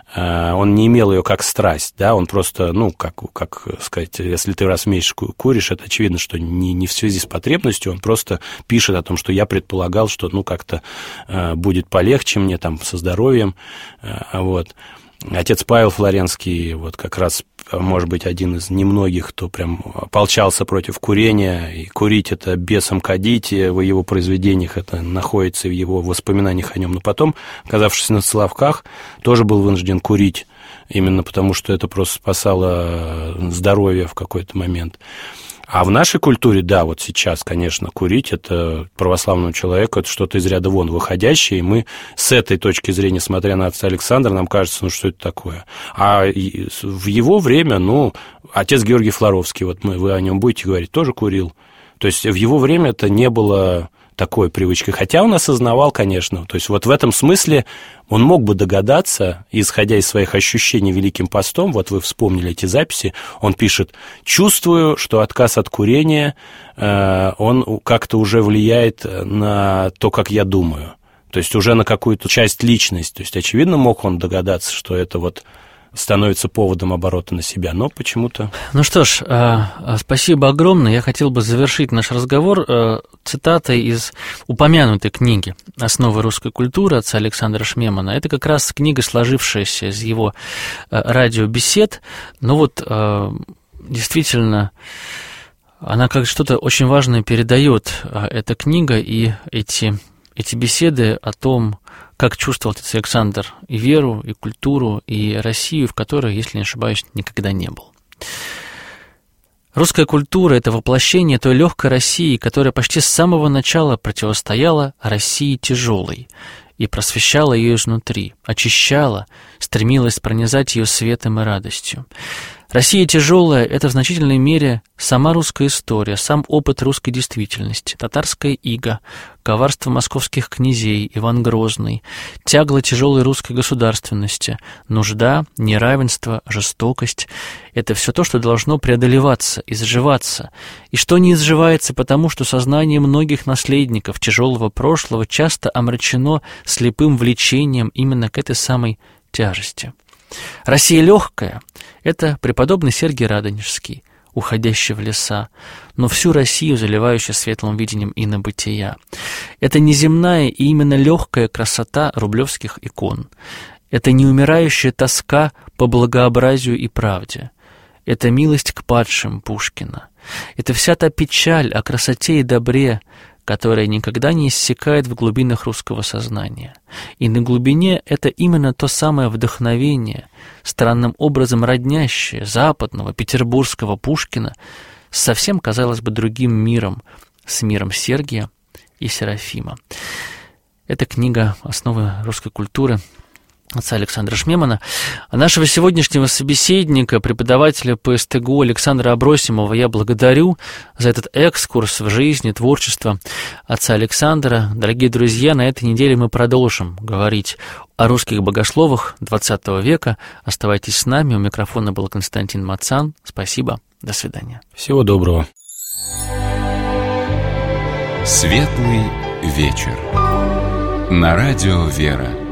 Speaker 3: Он не имел ее как страсть, да, он просто, ну, как, как сказать, если ты раз в месяц куришь, это очевидно, что не, не в связи с потребностью, он просто пишет о том, что я предполагал, что, ну, как-то будет полегче мне там со здоровьем, вот. Отец Павел Флоренский, вот как раз, может быть, один из немногих, кто прям ополчался против курения, и курить это бесом кадить, в его произведениях это находится, в его воспоминаниях о нем, но потом, оказавшись на Соловках, тоже был вынужден курить, именно потому что это просто спасало здоровье в какой-то момент. А в нашей культуре, да, вот сейчас, конечно, курить – это православному человеку, это что-то из ряда вон выходящее, и мы с этой точки зрения, смотря на отца Александра, нам кажется, ну, что это такое. А в его время, ну, отец Георгий Флоровский, вот мы, вы о нем будете говорить, тоже курил. То есть в его время это не было такой привычкой, хотя он осознавал, конечно, то есть вот в этом смысле он мог бы догадаться, исходя из своих ощущений Великим постом, вот вы вспомнили эти записи, он пишет: «Чувствую, что отказ от курения, он как-то уже влияет на то, как я думаю, то есть уже на какую-то часть личности, то есть, очевидно, мог он догадаться, что это вот становится поводом оборота на себя, но почему-то...
Speaker 2: Ну что ж, спасибо огромное. Я хотел бы завершить наш разговор цитатой из упомянутой книги «Основы русской культуры» отца Александра Шмемана. Это как раз книга, сложившаяся из его радиобесед, но вот действительно она как что-то очень важное передает, эта книга и эти, эти беседы о том, как чувствовал отец Александр и веру, и культуру, и Россию, в которой, если не ошибаюсь, никогда не был. Русская культура – это воплощение той легкой России, которая почти с самого начала противостояла России тяжелой и просвещала ее изнутри, очищала, стремилась пронизать ее светом и радостью. Россия тяжелая – это в значительной мере сама русская история, сам опыт русской действительности, татарская ига, коварство московских князей, Иван Грозный, тягло тяжелой русской государственности, нужда, неравенство, жестокость – это все то, что должно преодолеваться, изживаться, и что не изживается потому, что сознание многих наследников тяжелого прошлого часто омрачено слепым влечением именно к этой самой тяжести. Россия легкая – это преподобный Сергий Радонежский, уходящий в леса, но всю Россию заливающий светлым видением инобытия. Это неземная и именно легкая красота рублевских икон. Это неумирающая тоска по благообразию и правде. Это милость к падшим Пушкина. Это вся та печаль о красоте и добре, которая никогда не иссякает в глубинах русского сознания. И на глубине это именно то самое вдохновение, странным образом роднящее западного петербургского Пушкина с совсем, казалось бы, другим миром, с миром Сергия и Серафима. Это книга «Основы русской культуры» отца Александра Шмемана. А нашего сегодняшнего собеседника, преподавателя по эс тэ гэ у Александра Абросимова, я благодарю за этот экскурс в жизнь и творчество отца Александра. Дорогие друзья, на этой неделе мы продолжим говорить о русских богословах двадцатого века. Оставайтесь с нами. У микрофона был Константин Мацан. Спасибо. До свидания.
Speaker 3: Всего доброго.
Speaker 1: Светлый вечер. На радио «Вера».